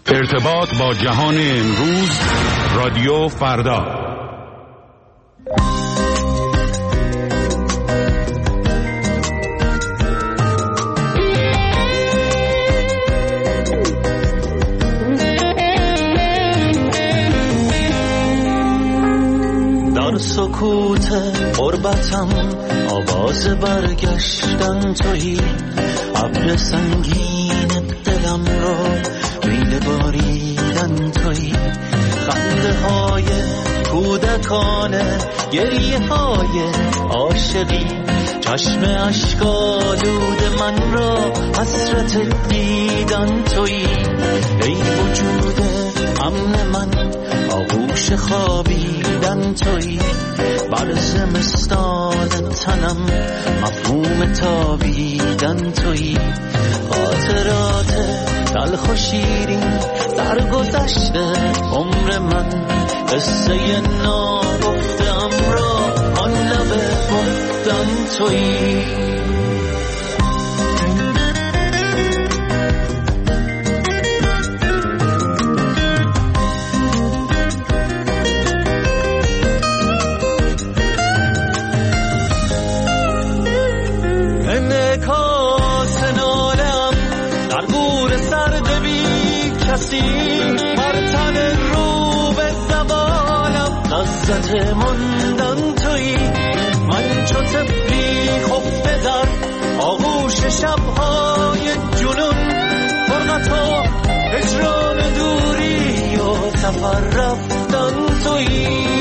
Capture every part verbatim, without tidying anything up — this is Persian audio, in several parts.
ارتباط با جهان امروز، رادیو فردا. در سکوت غربتم آواز برگشتن تویی، ابر سنگین دلم رو میل باریدن تویی، خنده های کودکانه، گریه های عاشقی، چشم اشک‌آلود من را حسرت دیدن تویی، ای وجود امن من آغوش خوابیدن تویی، بر زمستان تنم مفهوم تابیدن تویی، خاطرات تلخ و شیرین درگذشته عمر من، قصه ناگفته‌ام را آن لب گفتن تویی. بر تن رو به زبانم لذت ماندن تویی، من چو طفلی خفته در آغوش شبهای جنون، فرقت و هجران دوری و سفر رفتن تویی.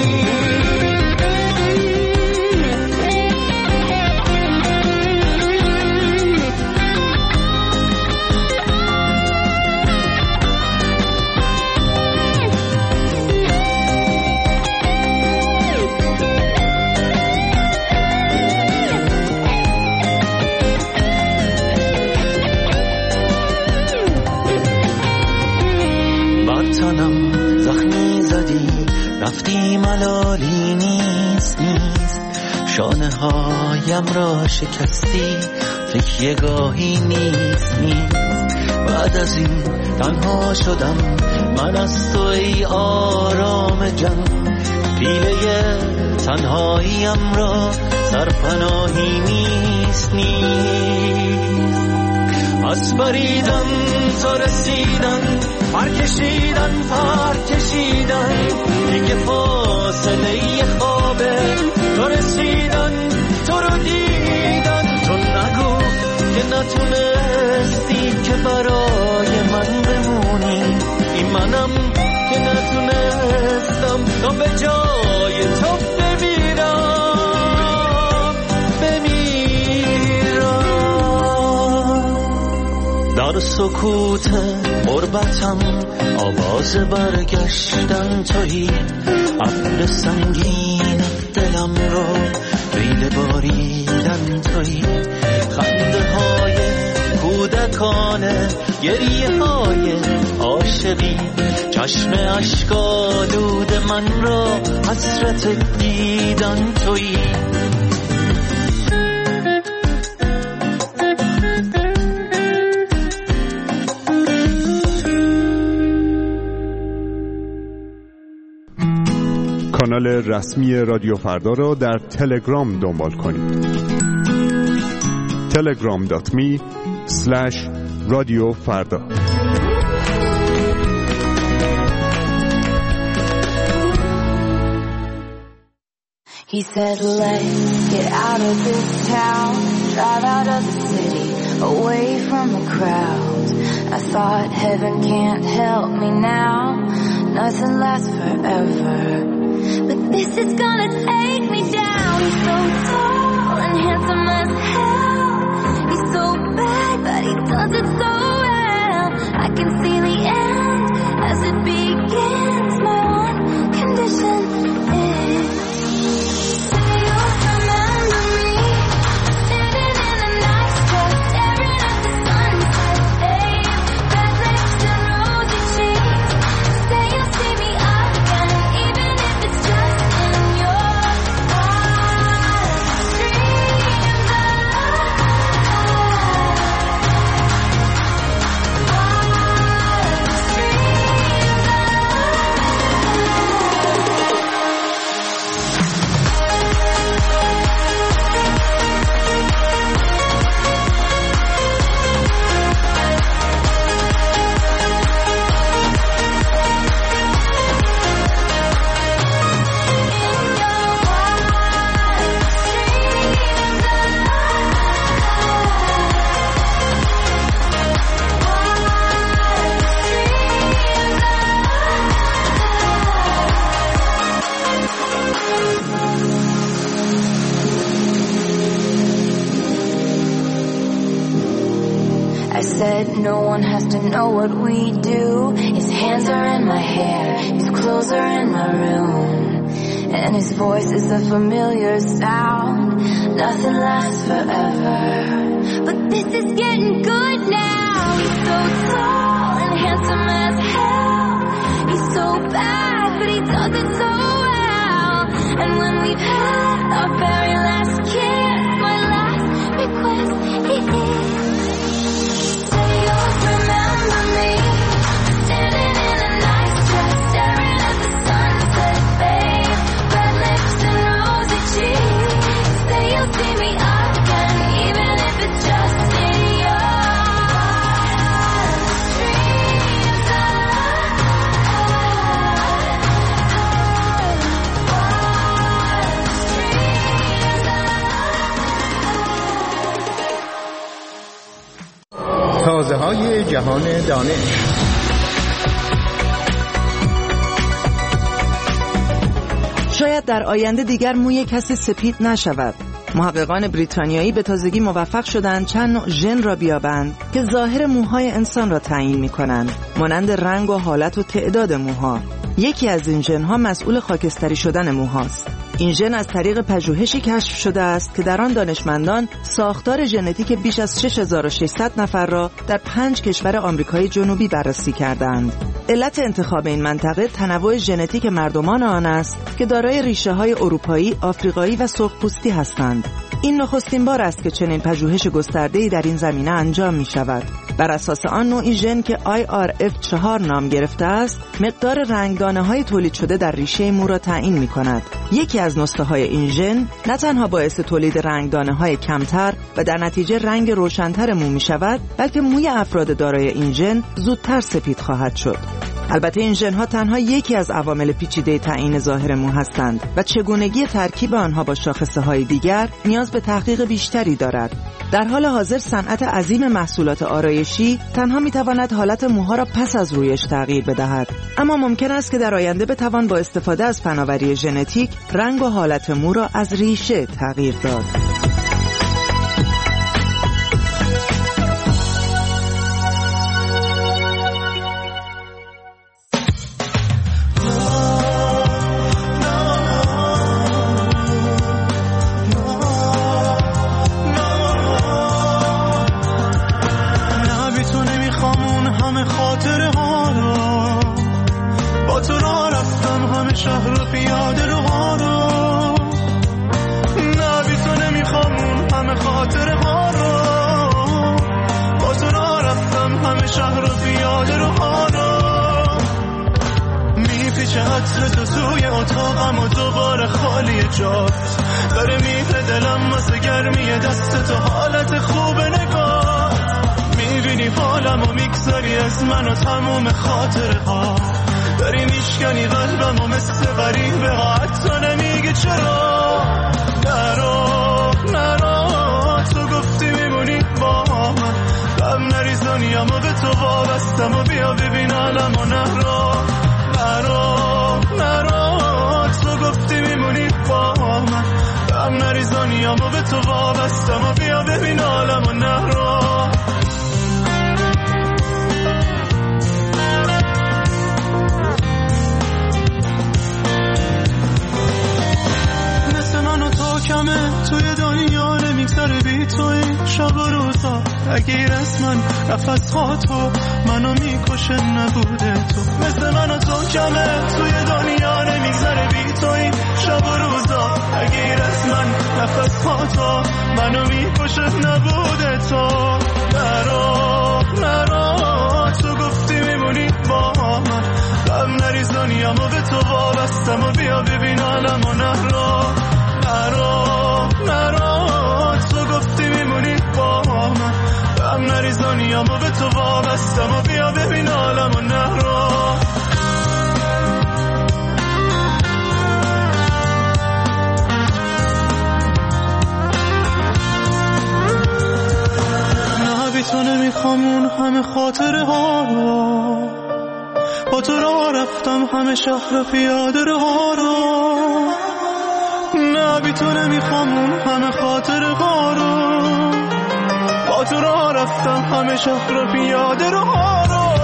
رفتی ملالی نیست نیست، شانه هایم را شکستی تکیه گاهی نیست نیست، بعد از این تنها شدم من از تو ای آرام جان، پیله تنهاییم را سرپناهی نیست نیست، از بریدن تا رسیدن، پر کشیدن پر کشیدن، دیگه فاصله خوابه تا رسیدن تو رو دیدن، تو نگو که نتونستی که برای من بمونی، این منم که نتونستم تا به جای تو بمیرم بمیرم. در سکوت غربتم آواز برگشتن تویی، ابر سنگین دلم رو میل باریدن تویی، خنده های کودکانه، گریه های عاشقی، چشم اشک‌آلود من را حسرت دیدن تویی. کانال رسمی رادیو فردا را در تلگرام دنبال کنید. تلگرام دات می اسلش رادیو فردا. He said, let's get out of this town, drive out of the city, away from the crowd. I thought heaven can't help me now, nothing lasts forever. But this is gonna take me down. He's so tall and handsome as hell. He's so bad, but he does it so well. I can see the end as it begins. My one condition is, say you'll remember me, sitting in the night sky, staring at the sunset. Say red lips and rosy cheeks. Say you'll see me again, even if it's just in your wildest dreams. no one has to know what we do. His hands are in my hair, his clothes are in my room, and his voice is a familiar sound. Nothing lasts forever, but this is getting good now. He's so tall and handsome as hell. He's so bad, but he does it so well. And when we've had our very last kiss, my last request is, say you'll remember me, standing in a nice dress, staring at the sunset, babe. Red lips and rosy cheeks. Say you'll see me again, even if it's just in your dreams. تازه های جهان دانش. شاید در آینده دیگر موی کسی سپید نشود. محققان بریتانیایی به تازگی موفق شدند چند نوع ژن را بیابند که ظاهر موهای انسان را تعیین می‌کنند، مانند رنگ و حالت و تعداد موها. یکی از این ژن‌ها مسئول خاکستری شدن موهاست. این ژن از طریق پژوهشی کشف شده است که در آن دانشمندان ساختار ژنتیک بیش از شش هزار و ششصد نفر را در پنج کشور آمریکای جنوبی بررسی کردند. علت انتخاب این منطقه تنوع ژنتیک مردمان آن است که دارای ریشه‌های اروپایی، آفریقایی و سرخپوستی هستند. این نخستین بار است که چنین پژوهش گسترده‌ای در این زمینه انجام می‌شود. بر اساس آن نوعی ژن که آی آر اف چهار نام گرفته است، مقدار رنگدانه‌های تولید شده در ریشه مو را تعیین می‌کند. یکی از نسخه‌های این ژن نه تنها باعث تولید رنگدانه‌های کمتر و در نتیجه رنگ روشن‌تر مو می‌شود، بلکه موی افراد دارای این ژن زودتر سپید خواهد شد. البته این ژن‌ها تنها یکی از عوامل پیچیده تعیین ظاهر مو هستند و چگونگی ترکیب آنها با شاخصه‌های دیگر نیاز به تحقیق بیشتری دارد. در حال حاضر صنعت عظیم محصولات آرایشی تنها می‌تواند حالت موها را پس از رویش تغییر بدهد، اما ممکن است که در آینده بتوان با استفاده از فناوری ژنتیک رنگ و حالت مو را از ریشه تغییر داد. داره میره دلم واسه گرمی دست تو، حالت خوب نگاه میبینی حالم و میگذاری از من و تموم خاطره ها، داری میشکنی قلبم و مثل غریبه ها، حتی نمیگی چرا. نرو نرو تو گفتی میمونی با من، غم نریز دنیامو به تو وابستم و بیا ببین عالم و نرو. نرو نرو تو گفتی میمونی با من، غم نریز دنیامو به تو وابستم و بیا ببین عالم و نرو. مثل من و تو کمه توی دنیا نمیگذره بی توی شب و روزا، اگیر از من نفس ها تو منو میکشه نبوده تو. مثل من و تو کمه توی دنیا نمیگذره بی توی شب و روزا، اگیر از من نفس ها تو منو میکشه نبوده تو. نرو نرو تو گفتی میمونی با من، غم نریز دنیامو به تو وابستم و بیا ببین عالم و نرو. نرو نرو تو گفتی میمونی با من، غم نریز دنیامو به تو وابستم و بیا ببین عالم و نرو. نه بی تو نمیخوام اون همه خاطره ها رو، با تو راه رفتم همه شهر پیاده ها رو. نه بی تو نمیخوام اون همه خاطره ها رو، با تو را رفتم همه شهر رو پیاده رو ها رو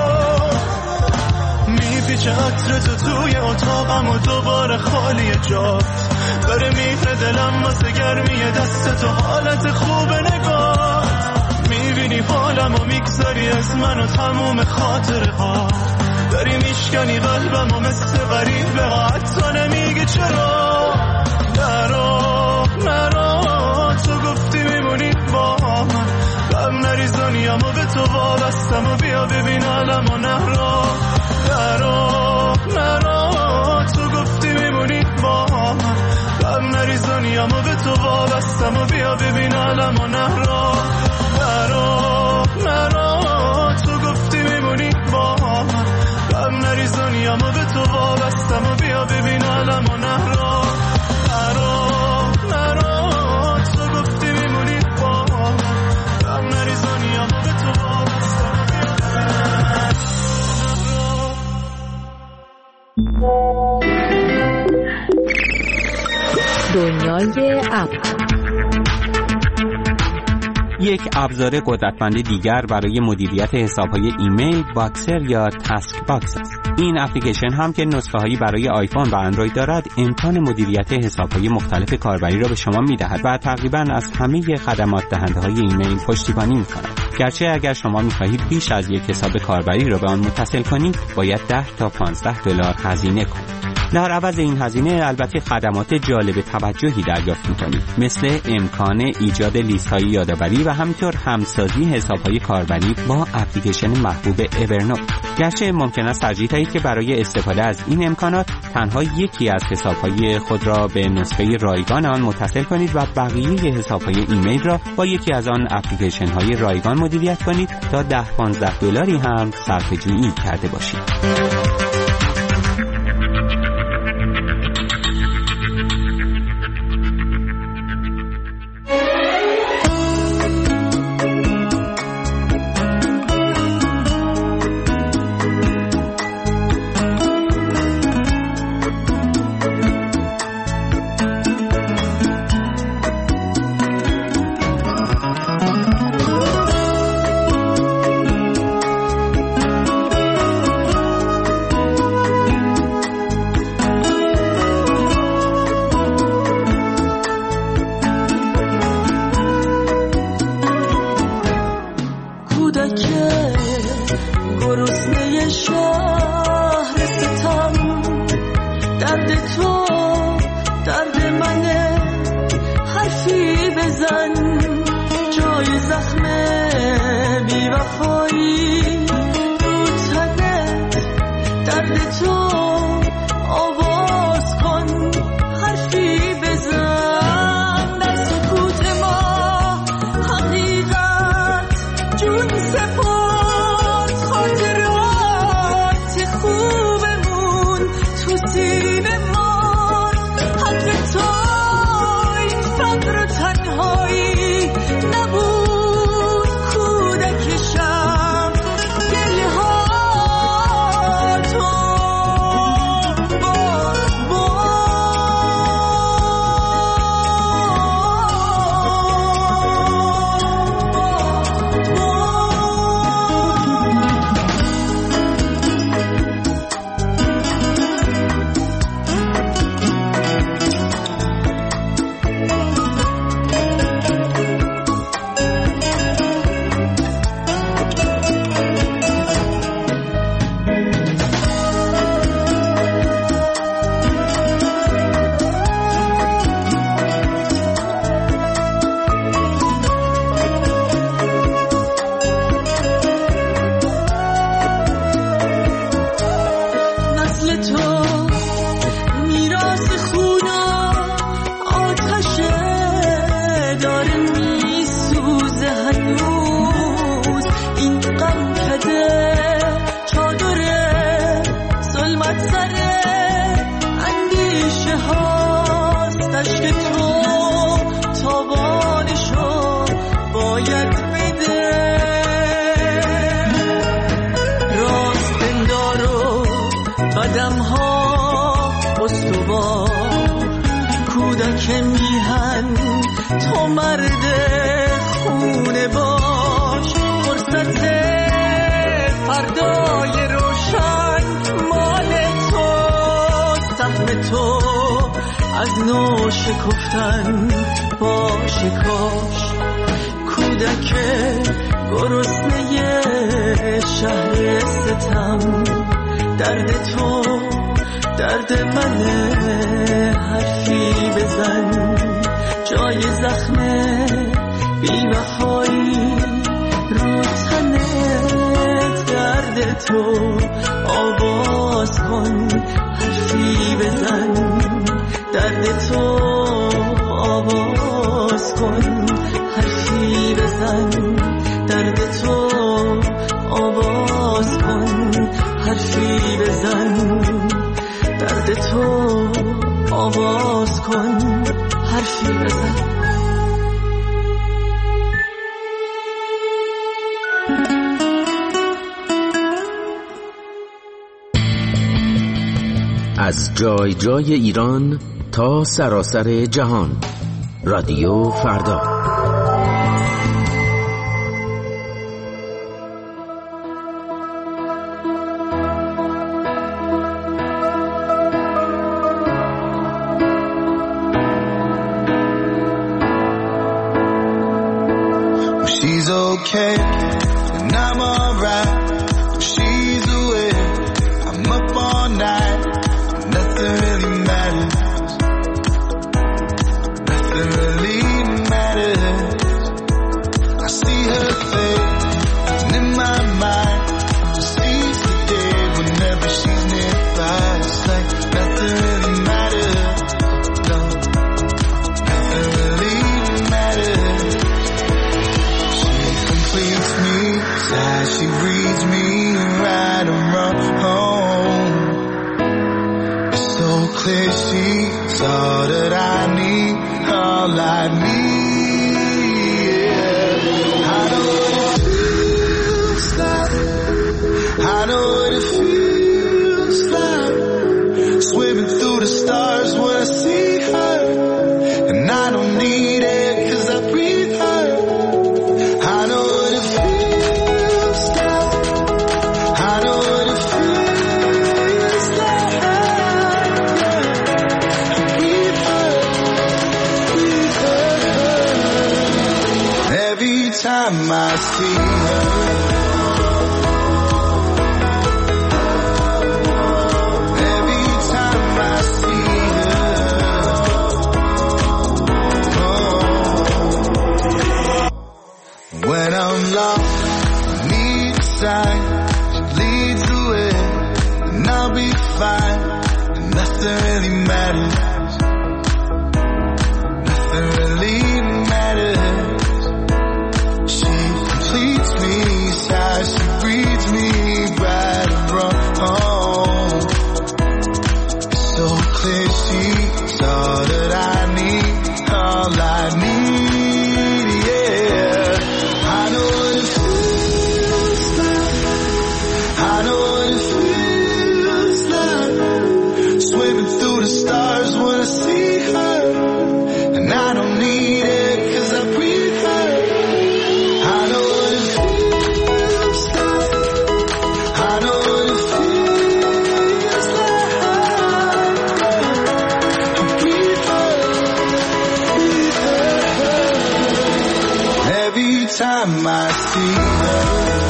میپیچه عطر تو توی اتاقم و دوباره خالی جات داره میره دلم واسه گرمی دست تو حالت خوب نگاه میبینی حالم و میگذاری از من و تموم خاطره ها داری میشکنی قلبم و مثل غریب به حتی نمیگی چرا نرو نرو تو گفتی میمونی با من غم نریزانیم و به تو وابستم و بیا ببین علم و نرو نرو نرو تو گفتی میمونی با من غم نریزانیم و به تو وابستم و بیا ببین علم و نرو نرو نرو تو گفتی میمونی با من غم نریزانیم و به تو وابستم و بیا ببین علم و نرو نرو نرو تو گفتی میمونی با من غم نریزانیم و به تو وابستم و بیا دنیای اپ. یک ابزار قدرتمند دیگر برای مدیریت حساب‌های ایمیل باکسر یا تاسک باکس است. این اپلیکیشن هم که نسخه‌هایی برای آیفون و اندروید دارد، امکان مدیریت حساب‌های مختلف کاربری را به شما می‌دهد و تقریباً از همه خدمات دهنده‌های ایمیل پشتیبانی می‌کند. گرچه اگر شما می‌خواهید بیش از یک حساب کاربری را به آن متصل کنید، باید ده تا پانزده دلار هزینه کنید. در عوض این هزینه البته خدمات جالب توجهی دریافت می‌کنید، مثل امکان ایجاد لیست‌های یادآوری و همینطور همسازی حساب‌های کاربری با اپلیکیشن محبوب اورنوت. گرچه ممکن است ترجیح دهید که برای استفاده از این امکانات تنها یکی از حساب‌های خود را به نسخه رایگان آن متصل کنید و بقیه حساب‌های ایمیل را با یکی از آن اپلیکیشن‌های رایگان مدیریت کنید تا ده پانزده دلاری هم صرفه‌جویی کرده باشید. کودک میهن تو مرد خونه با تو از نو شکفتن باشه کاش کودک گرسنه شهر ستم درد تو درد منه حرفی بزن جای زخم بی وفایی رو تنه درد تو آواز کن حرفی بزن درد تو آواز کن حرفی بزن درد تو آواز کن حرفی بزن درد تو آواز کن حرفی بزن از جای جای ایران تا سراسر جهان رادیو فردا. She's okay and I'm alright. She's away, I'm up all night. Nothing really matters. Nothing really matters. I see her face and in my mind she sees the day whenever she's nearby. It's like nothing really matters. No, nothing really matters. She completes me, sighs, she reads me right around home. It's so clear she's all that I need, all I need. Yeah. I know what it feels like. I know what it feels like. Swimming through the stars when I see her, and I don't need it 'cause I breathe her. I know what it feels like. I know what it feels like. Breathe her, breathe her. Every time I see her, every time I see her, oh. When I'm lost, I need a sign. She leads the way, and I'll be fine. And nothing really matters. Nothing really matters. She completes me, sighs, she breathes me right around home. It's so clear she's all that I need, all I need, yeah. I know what it feels like. I know what it feels like. Swimming through the stars when I see her, and I don't need it 'cause I breathe her. I know what it feels like. I know what it feels like. Breathe her, breathe her. Every time I see her,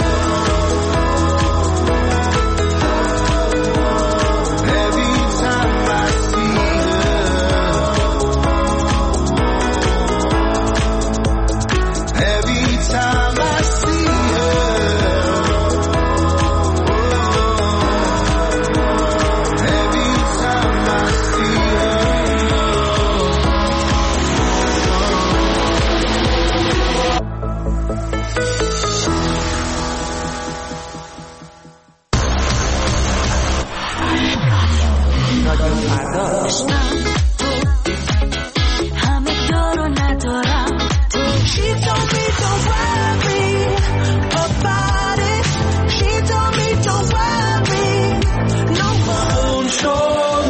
every time I see her, every time I see her, every time I see her. همه دارو ندارم تو. She told me don't worry about it. She told me don't worry no more. اون شد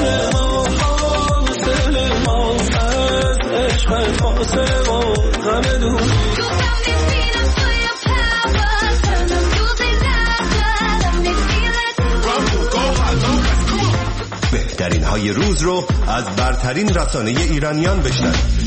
دل ما از عشق فاصله ما غم دور. You got me feeling for your powers. Turn the music louder. Let me feel it. Run, go hard, no rest, come on. بهترین های روز رو از برترین رسانه ایرانیان بشنوید.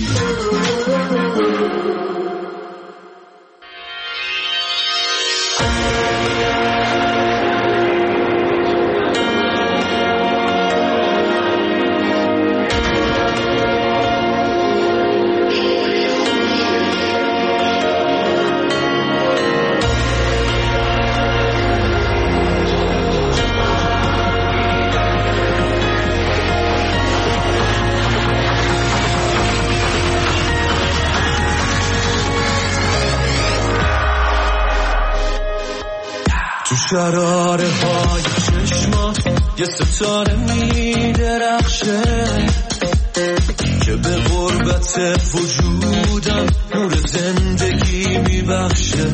شراره های چشمات یه ستاره می درخشه که به غربت وجودم نور زندگی می بخشه.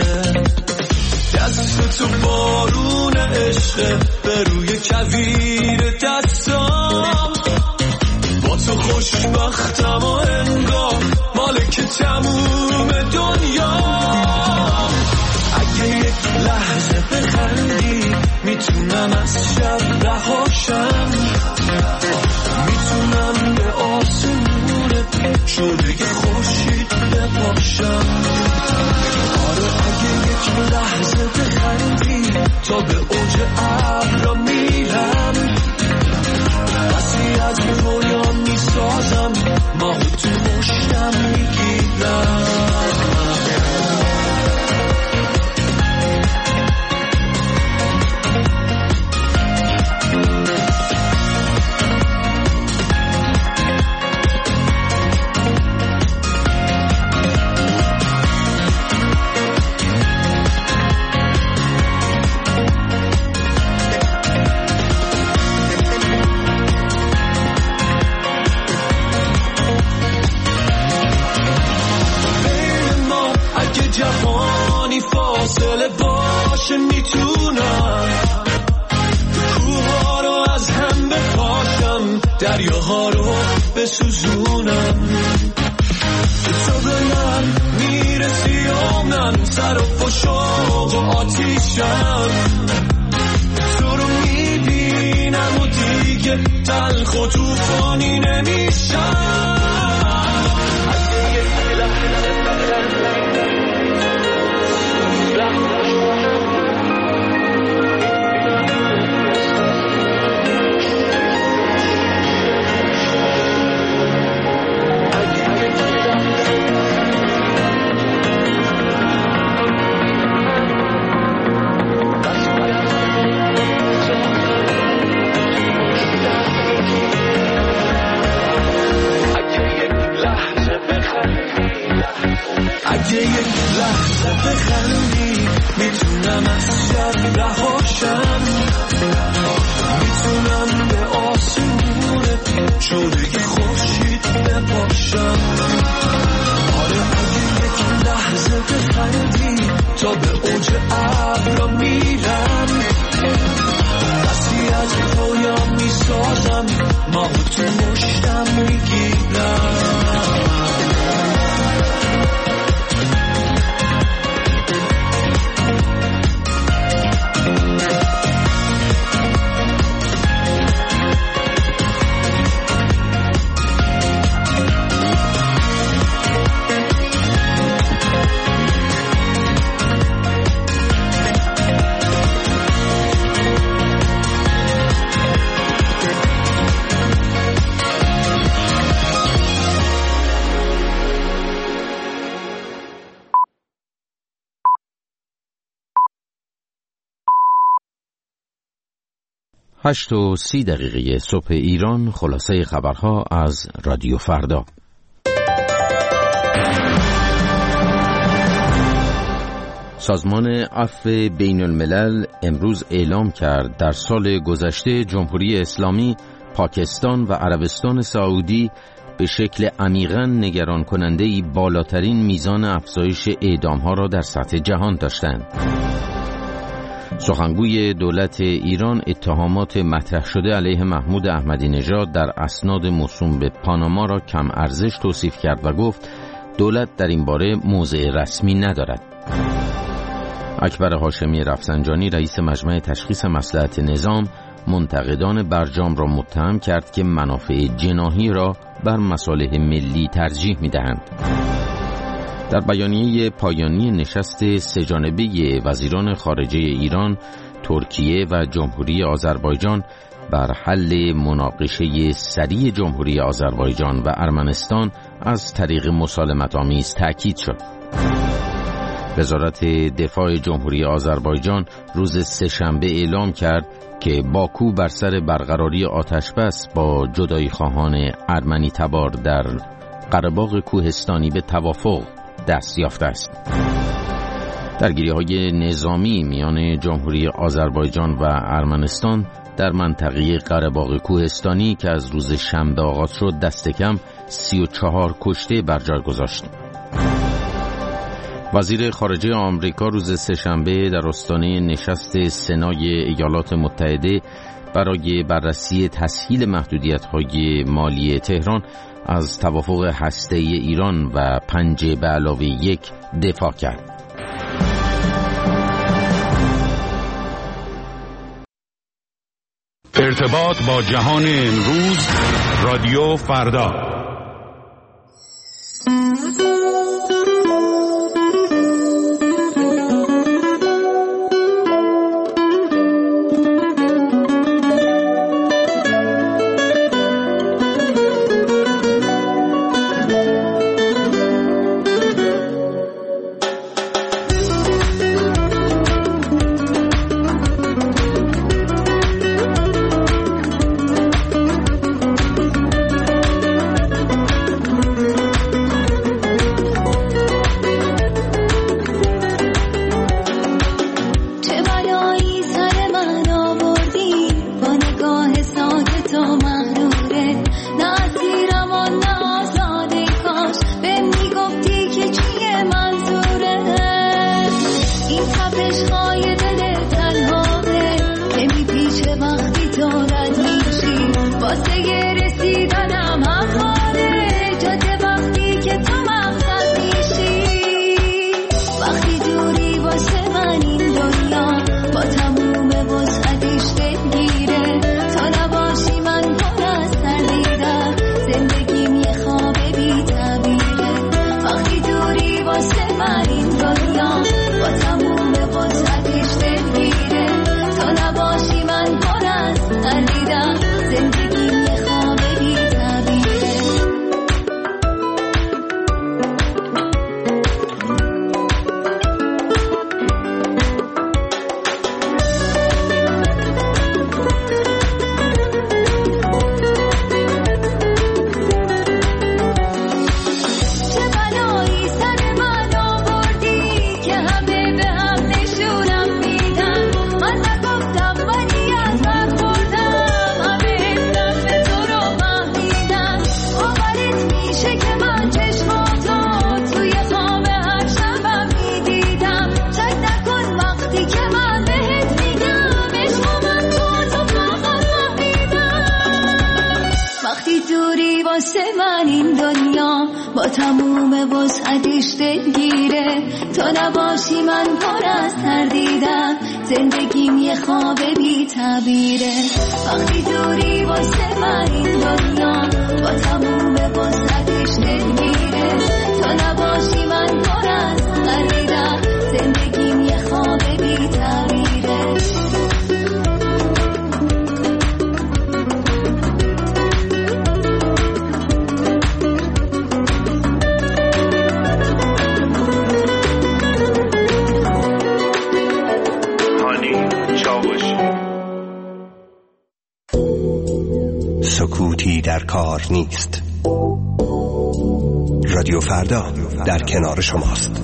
دست تو بارون عشقه به روی کویر دستام، با تو خوشبختم و انگار مالک تموم دنیا. اگه یک لحظه بخندی میتونم از شب رهاشم، میتونم به آسمونت شعله خورشید بپاشم. آره اگه یک لحظه بخندی تا به اوج ابرا میرم، بسی از رویا میسازم ماهو تو مشتم میگیرم. جهانی فاصله باشه میتونم کوها رو از هم بپاشم، دریاها رو بسوزونم. تو به من میرسی و من سر و شوق و آتیشم، تو رو میبینم و دیگه تلخ و توفانی نمیشم. اگه یک لحظه بخندی میتونم از شب رهاشم، میتونم به آسمونت شعله خورشید بپاشم. آره اگه یک لحظه بخندی تا به اوج ابرا میرم، بسی از رویا میسازم ماهو تو مشتم میگیرم. هشت و سی دقیقه صبح ایران، خلاصه خبرها از رادیو فردا. سازمان عفو بین الملل امروز اعلام کرد در سال گذشته جمهوری اسلامی، پاکستان و عربستان سعودی به شکل عمیقاً نگران کننده‌ای بالاترین میزان افزایش اعدام‌ها را در سطح جهان داشتند. سخنگوی دولت ایران اتهامات مطرح شده علیه محمود احمدی نژاد در اسناد موسوم به پاناما را کم ارزش توصیف کرد و گفت دولت در این باره موضع رسمی ندارد. اکبر هاشمی رفسنجانی رئیس مجمع تشخیص مصلحت نظام منتقدان برجام را متهم کرد که منافع جناحی را بر مصالح ملی ترجیح می‌دهند. در بیانیه پایانی نشست سه‌جانبه وزیران خارجه ایران، ترکیه و جمهوری آذربایجان بر حل مناقشه سریع جمهوری آذربایجان و ارمنستان از طریق مسالمت‌آمیز تأکید شد. وزارت دفاع جمهوری آذربایجان روز سه‌شنبه اعلام کرد که باکو بر سر برقراری آتشبس با جدایی خواهان ارمنی تبار در قره‌باغ کوهستانی به توافق دست یافته است. درگیری‌های نظامی میان جمهوری آذربایجان و ارمنستان در منطقه قره‌باغ کوهستانی که از روز شنبه آغاز شد دست کم سی و چهار کشته بر جای گذاشت. وزیر خارجه آمریکا روز سه‌شنبه در آستانه نشست سنای ایالات متحده برای بررسی تسهیل محدودیت‌های مالی تهران از توافق هسته‌ای ایران و پنج به علاوه یک دفاع کرد. ارتباط با جهان امروز، رادیو فردا. سکوتی در کار نیست. رادیو فردا در کنار شماست.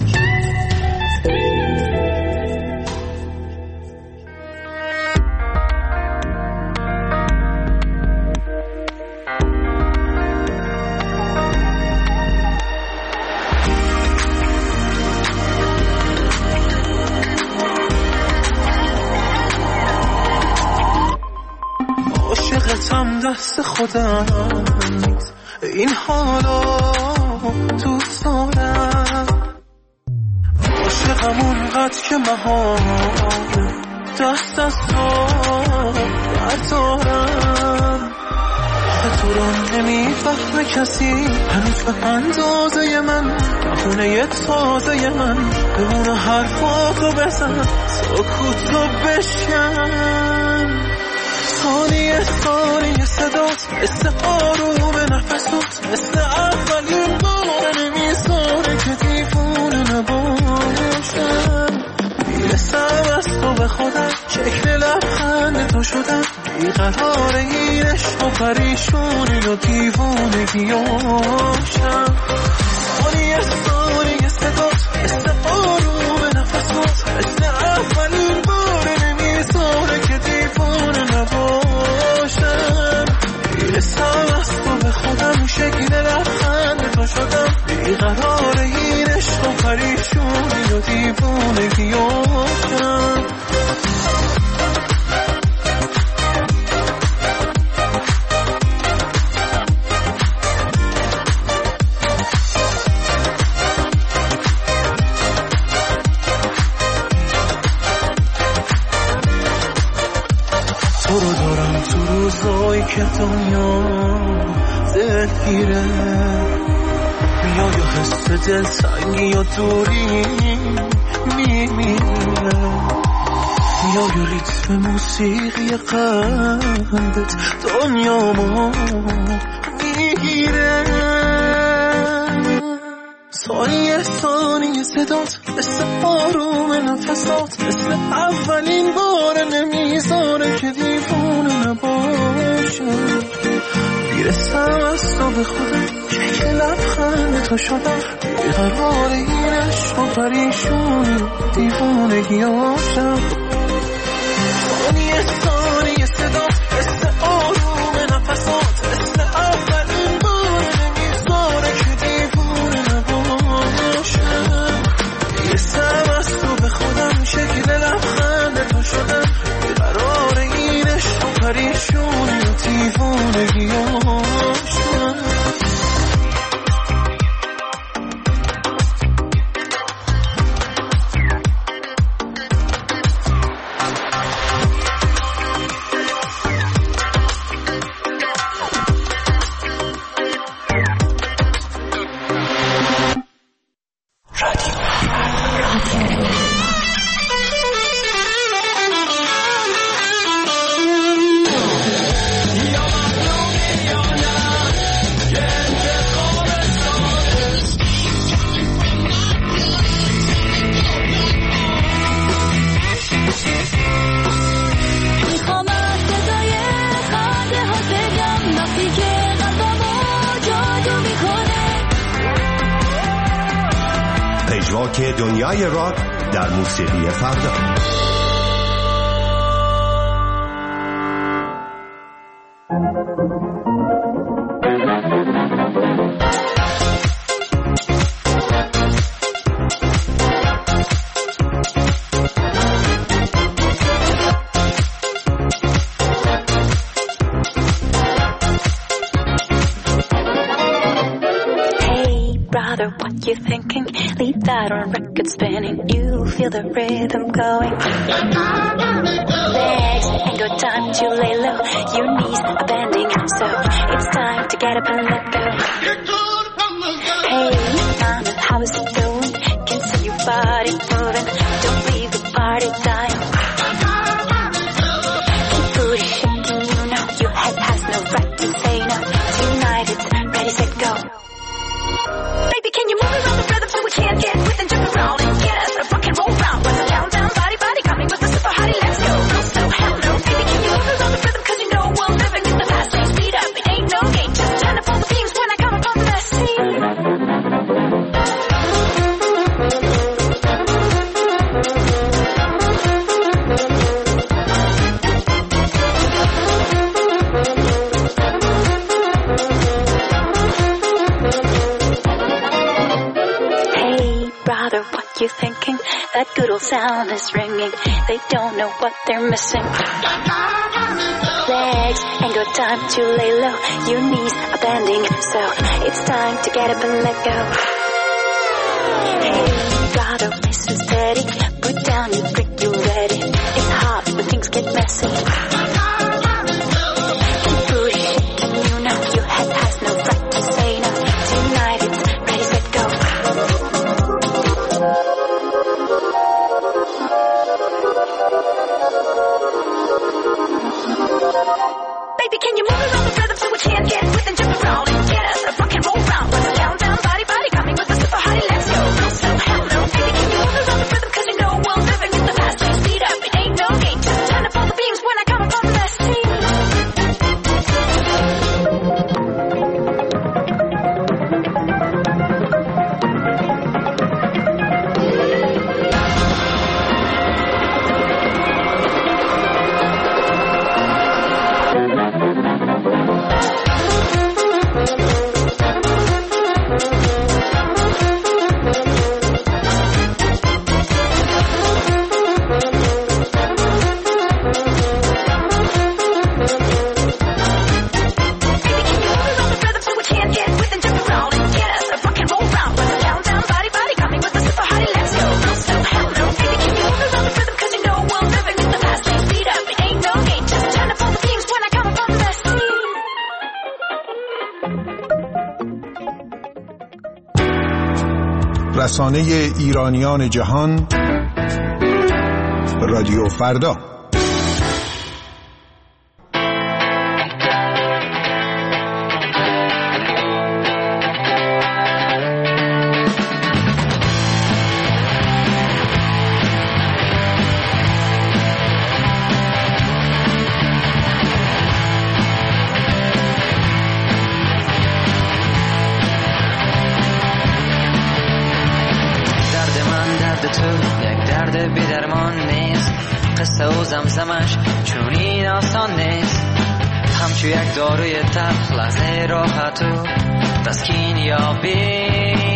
دست خودم این حالا دوست دارم، عاشق همونقدر که مهاره دست از تو بردارم. تو رو نمیفهمه کسی هنوز به اندازه من، بخونه تازه من بمونه حرفاتو بزن، سکوتو بشکن. ثانیه ثانیه صدات مثل آروم نفسات، مثل اولین بار نمیذاره که دیوونه نباشم. میرسم از تو به خودم، شکل لبخند تو شدم، بیقرار این عشق و پریشونی و دیوونگیاشم. ثانیه ثانیه صدات مثل آروم نفسات، مثل اولین بار نمیذاره که دیوونه نباشم. میرسم از تو به خودم، شکل لبخند تو شدم، بیقرار این عشق و پریشونی و دیوونگیاشم. تو رو دارم تو روزایی که دنیا دلگیره، میای و حس دلتنگی و دوری میمیره، میای و ریتم موسیقی قلبت دنیامو میگیره. ثانیه ثانیه صدات مثل آروم نفسات، مثل اولین بار نمیذاره که دیوونه نباشم. میرسم از تو به خودم، شکل لبخند تو شدم، بیقرار این عشق و پریشونی دیوونگیاشم. ثانیه ثانیه صدات مثل آروم نفسات، مثل اولین بار نمیذاره که دیوونه نباشم. میرسم از تو به خودم، شکل لبخند تو شدم، بیقرار این عشق و پریشونی و دیوونگیاشم. که دنیای راک در موسیقی فردا. What you thinking? Leave that on record spinning. You feel the rhythm going. Legs ain't got time to lay low. Your knees are bending, so it's time to get up and let go. Hey, mama, how is it going? Can see your body moving. Don't leave the party dying. Keep booty shaking, you know your head has no right to say no. Tonight it's ready, set, go. Baby, can you move around the rhythm so we can't get with and jump around and get us a rock and roll round? What's the countdown? Body, body, coming with the super hottie, let's go. No, so hell no. Baby, can you move around the rhythm? Cause you know we'll live and get the fast lane. Speed up, it ain't no game. Just turn up all the themes when I come up on the scene. What you thinking? That good old sound is ringing. They don't know what they're missing. Legs ain't got time to lay low. Your knees are bending, so it's time to get up and let go. Hey, brother. Don't miss me steady. Put down your brick, you're ready. It's hard, but things get messy. Keep pushing, you know your head has no right to say no. Tonight it's ready, set, go. Baby, can you move around the rhythm so we can't get with and jump around and get us a rock and roll round? Let's count down, body, body, coming with a super hottie, let's go. No, so hell no. Baby, can you move around the rhythm cause you know we're living in the fast lane, speed up, it ain't no game. Just turn up all the beams when I come up on the best team. رسانه ایرانیان جهان رادیو فردا. زمزمش چون این آسان نیست، همچو یک داروی تلخ لحظه راحت و تسکین یابی.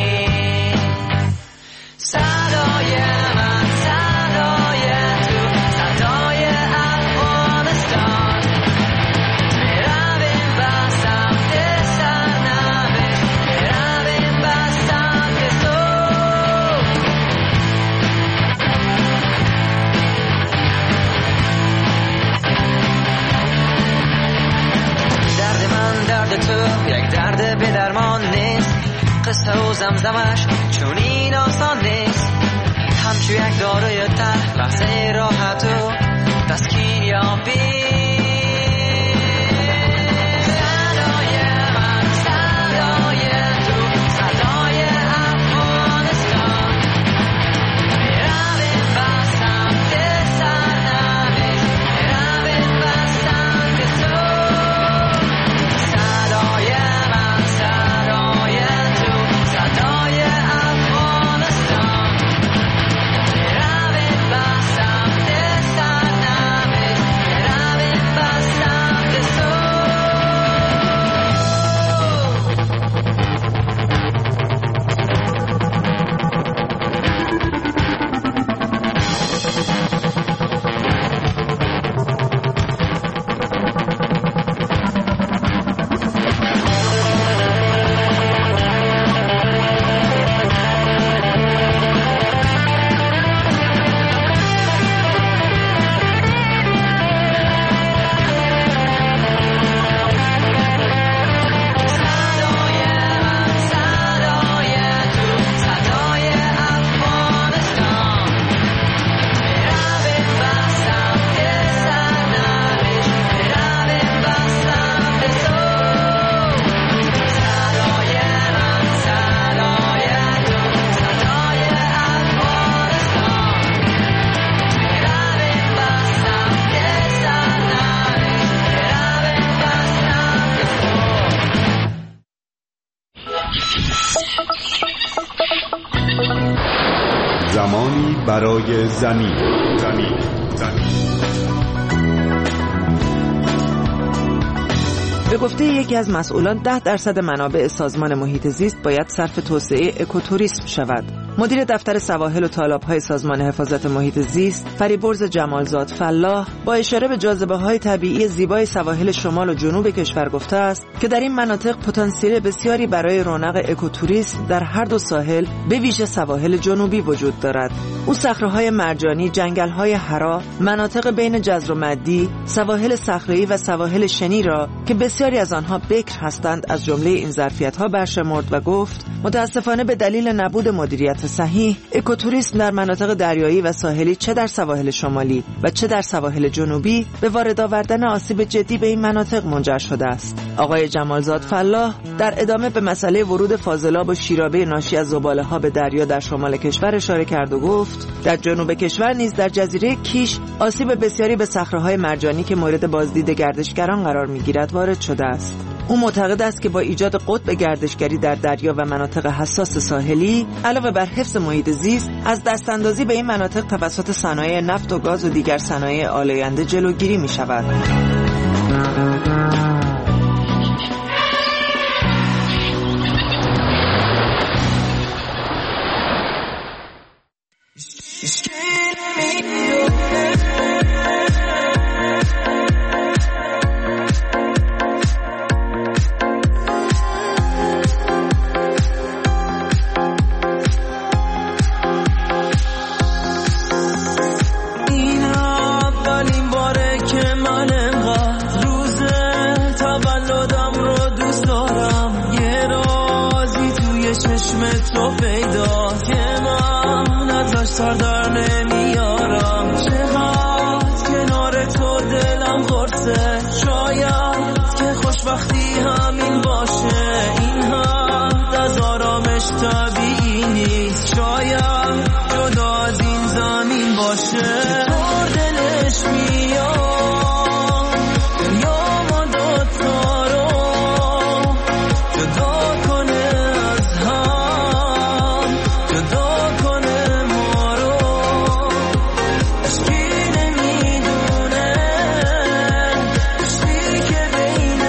صدای من صدای تو، صدای افغانستان، میرویم به سمت سرنوشت، میرویم به سمت صبح. درد تو یک درد به درمان نیست، قصه و زمزمش چون این آسان نیست، همچو یک داروی تلخ لحظه راحت و تسکین یابی. زمانی برای زمین. زمین. زمین. به گفته یکی از مسئولان ده درصد منابع سازمان محیط زیست باید صرف توسعه اکوتوریسم شود. مدیر دفتر سواحل و تالاب‌های سازمان حفاظت محیط زیست فریبرز جمالزاد فلاح با اشاره به جاذبه‌های طبیعی زیبای سواحل شمال و جنوب کشور گفته است که در این مناطق پتانسیل بسیاری برای رونق اکوتوریسم در هر دو ساحل به ویژه سواحل جنوبی وجود دارد. او صخره‌های مرجانی، جنگل‌های حرا، مناطق بین جزر و مدی، سواحل صخره‌ای و سواحل شنی را که بسیاری از آنها بکر هستند از جمله این ظرفیت‌ها برشمرد و گفت متاسفانه به دلیل نبود مدیریت صحیح، اکوتوریسم در مناطق دریایی و ساحلی چه در سواحل شمالی و چه در سواحل جنوبی به وارد آوردن آسیب جدی به این مناطق منجر شده است. آقای جمالزاد فلاح در ادامه به مسئله ورود فاضلاب و شیرابه ناشی از زباله‌ها به دریا در شمال کشور اشاره کرد و گفت در جنوب کشور نیز در جزیره کیش آسیب بسیاری به صخره‌های مرجانی که مورد بازدید گردشگران قرار می‌گیرد وارد شده است. او معتقد است که با ایجاد قطب گردشگری در دریا و مناطق حساس ساحلی علاوه بر حفظ محیط زیست از دستاندازی به این مناطق توسط صنایع نفت و گاز و دیگر صنایع آلاینده جلوگیری می شود. تو پیدا که من ازش سر در نمیارم، چقدر کنار تو دلم قرصه، شاید که خوشبختی همین باشه، این حد از آرامش طبیعی نیست، شاید جدا از این زمین باشه. تو دلش میاد یا ما دوتا رو جدا کنه از هم، جدا کنه ما رو، عشقی نمیدونه عشقی که بین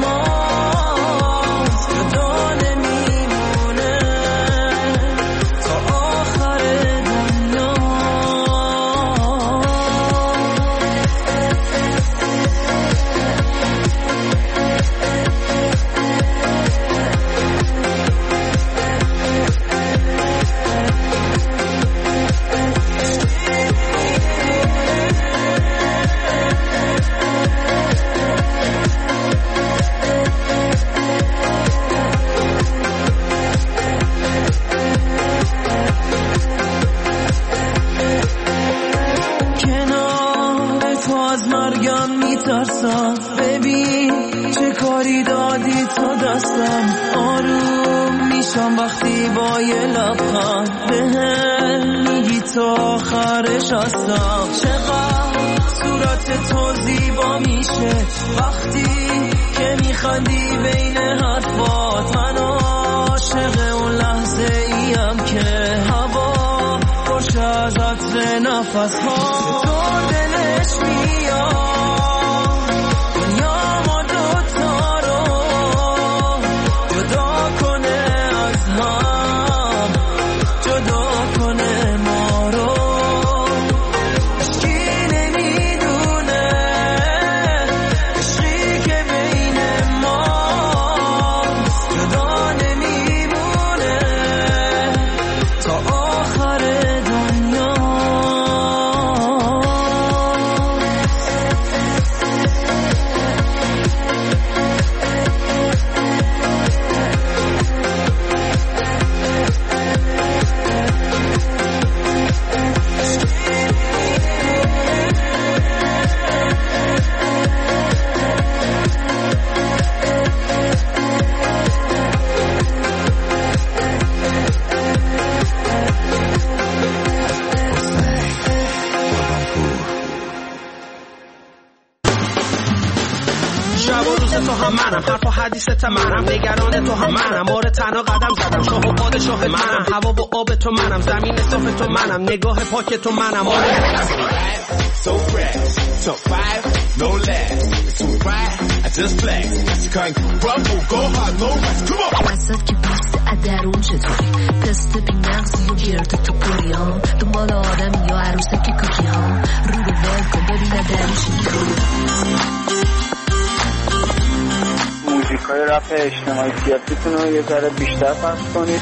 ماست، جدا نمیمونه تا آخر دنیا. کنار تو از مرگم میترسم، ببین چه کاری دادی تو دستم، آروم میشم وقتی با یه لبخند بهم میگی تا آخرش هستم، چقدر صورت تو زیبا میشه وقتی که میخندی بین حرفات، من عاشق اون لحظه ایم که هوا خوش از عطر نفس ها. تو دلش میاد دنیا ما دوتا رو جدا کنه از هم، جدا کنه ما رو، عشقی نمیدونه عشقی که بین ماست، جدا نمیمونه تا آخر دنیا. شب و روز تو هم منم، حرف و حدیثت منم، نگران تو هم منم، آره تنها قدم زدم، شاه و پادشاه منم، هوا و آب تو منم، زمین صاف تو منم، نگاه پاک تو منم، آره So fresh, so five, no less. Too bright, I just flex. Kind rumble, go hard, no rest. Come on. وسط که پوست ادرون چطوری تست بی نقصی و گرد تو پوری ها دنبال آدم یا عروسک کوکی ها رو رو ول کن ببینه درش موزیکای رپ اجتماعی سیاسیتون رو یه ذره بیشتر پخش کنید.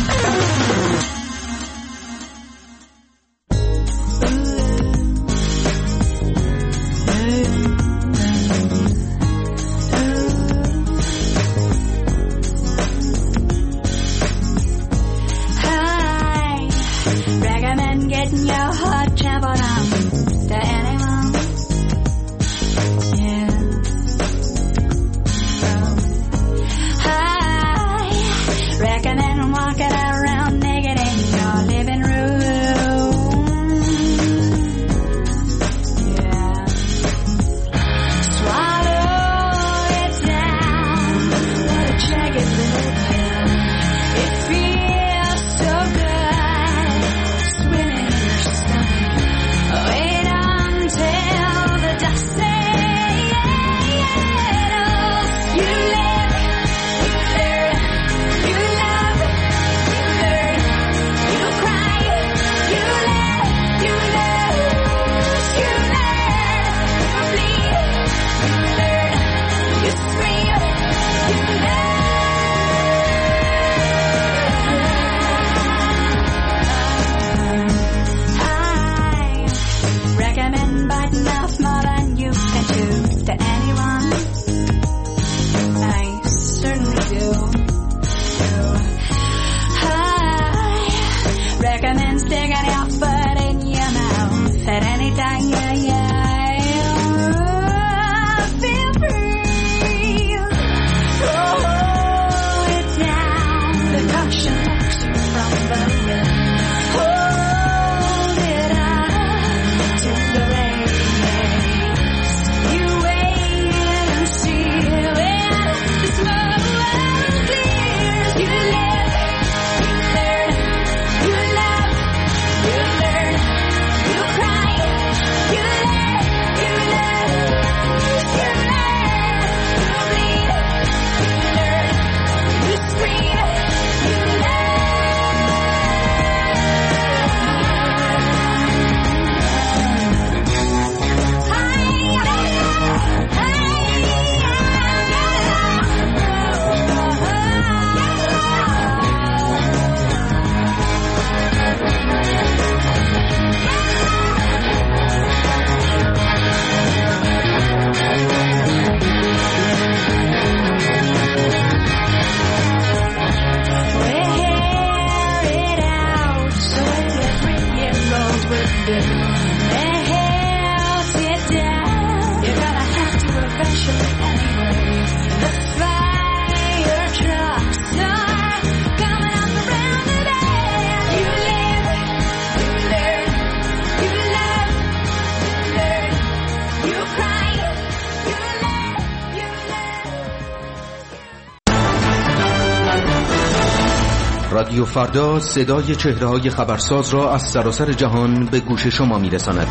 رادیو فردا صدای چهره‌های خبرساز را از سراسر جهان به گوش شما می‌رساند.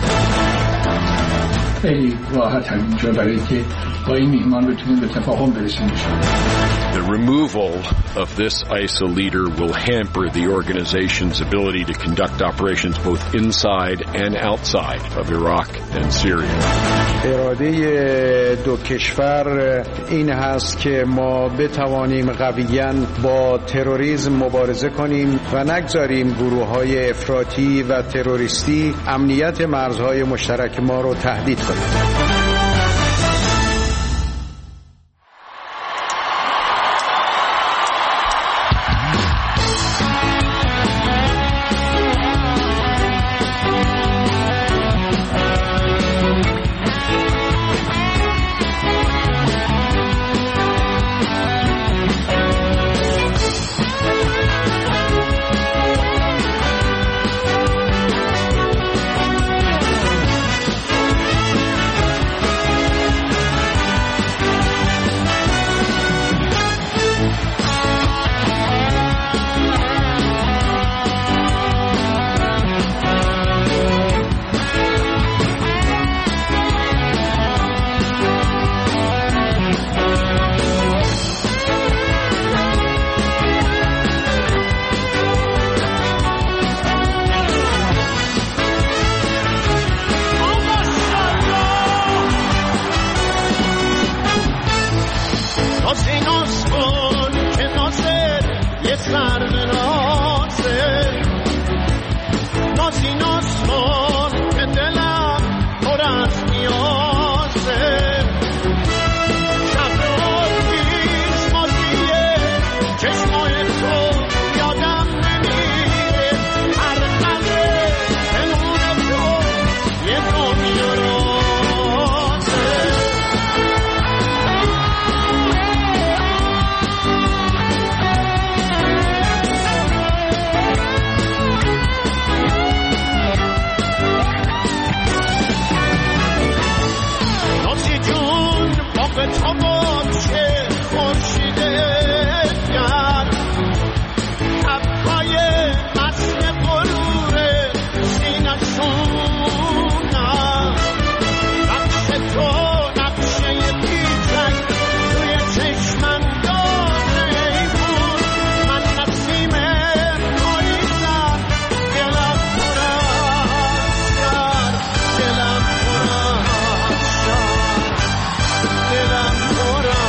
خیلی راحت هم اینجا برای که با این میهمان بتونیم به تفاهم برسیم. The removal of this I S I L leader will hamper the organization's ability to conduct operations both inside and outside of Iraq and Syria. اراده دو کشور این هست که ما بتوانیم قویاً با تروریسم مبارزه کنیم و نگذاریم گروه‌های افراطی و تروریستی امنیت مرزهای مشترک ما رو تهدید کنند. سر به نازه نازی ناز کن که دلم پر از نیازه شب آتیش مازیه چشمای تو یادم نمیره هر قدر پنهون تو یه دنیا رازه نازی جون باقی تا باشه خورشیده گرد تبهای مست غرور سینه‌شونم نقش تو نقشه پیچک توی چشمم داره ای بود من نسیم پاییزم دلم پر از شرم دلم پر از شرم دلم پر از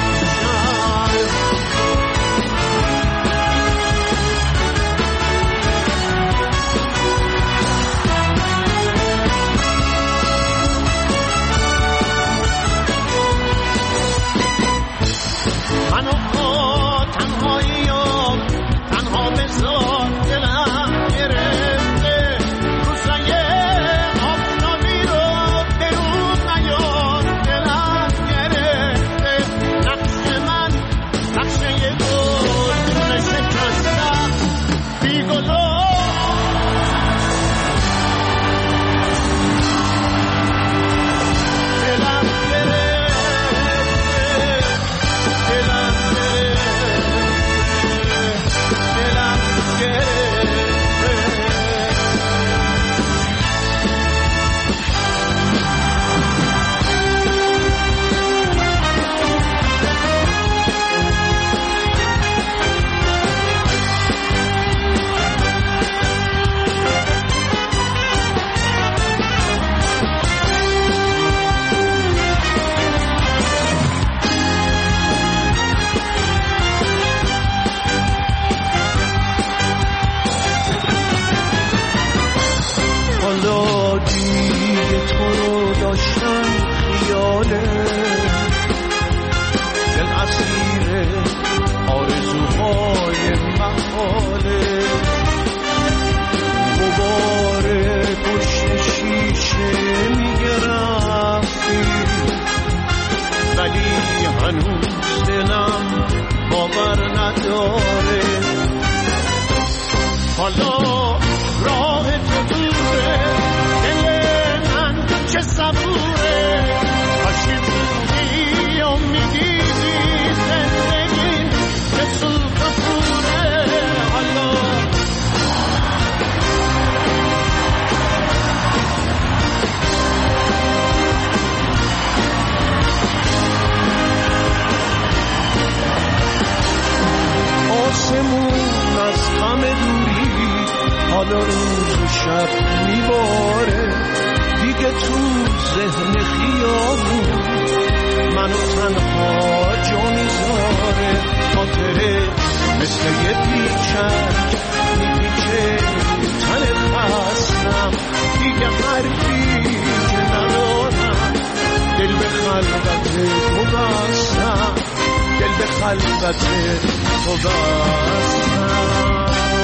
منو با تنهاییام تنها بذار دلم گرفته روزای آفتابی رو درون نیار دلم گرفته نقش من نقشه یه گل شکستم بی گلا دلم گرفته دلم گرفته دلم گرفته حالا دیگه تو رو داشتم خیاله دل اسیر آرزوهای محاله غبار پشت شیشه میگه رفتی ولی هنوز دلم باور نداره حالا راه تو دوره دل من چه صبوره کاشی بودی و میدیدی زندگی به سوخ پوره حالا آسمون از غم دوری حالا روز و شب میباره دیگه تو ذهن خیابون منو تنها جا میذاره خاطره مثل یه پیچک میپیچه تن خستم دیگه حرفی که ندارم دل به خلقت تو بستم دل به خلقت تو بستم